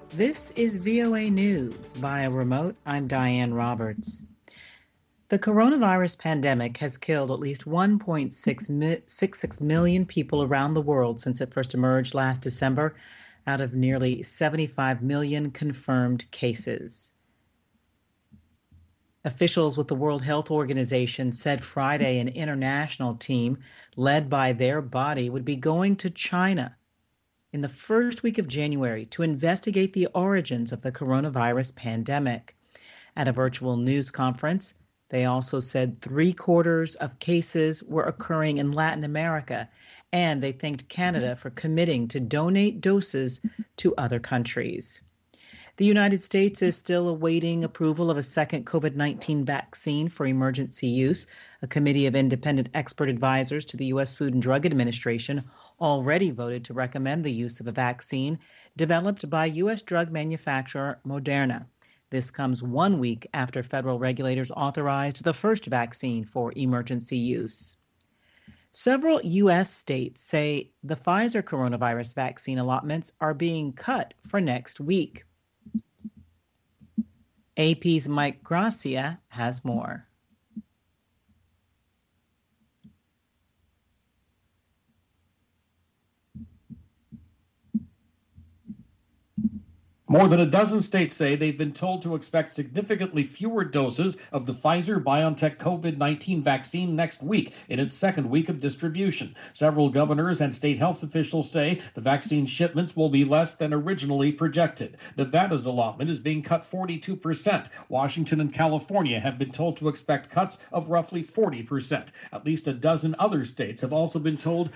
This is VOA News. Via remote, I'm Diane Roberts. The coronavirus pandemic has killed at least 1.66 million people around the world since it first emerged last December, out of nearly 75 million confirmed cases. Officials with the World Health Organization said Friday an international team led by their body would be going to China in the first week of January to investigate the origins of the coronavirus pandemic. At a virtual news conference, they also said 3/4 of cases were occurring in Latin America, and they thanked Canada for committing to donate doses to other countries. The United States is still awaiting approval of a second COVID-19 vaccine for emergency use. A committee of independent expert advisors to the U.S. Food and Drug Administration already voted to recommend the use of a vaccine developed by U.S. drug manufacturer Moderna. This comes 1 week after federal regulators authorized the first vaccine for emergency use. Several U.S. states say the Pfizer coronavirus vaccine allotments are being cut for next week. AP's Mike Gracia has more. More than a dozen states say they've been told to expect significantly fewer doses of the Pfizer-BioNTech COVID-19 vaccine next week in its second week of distribution. Several governors and state health officials say the vaccine shipments will be less than originally projected. Nevada's allotment is being cut 42%. Washington and California have been told to expect cuts of roughly 40%. At least a dozen other states have also been told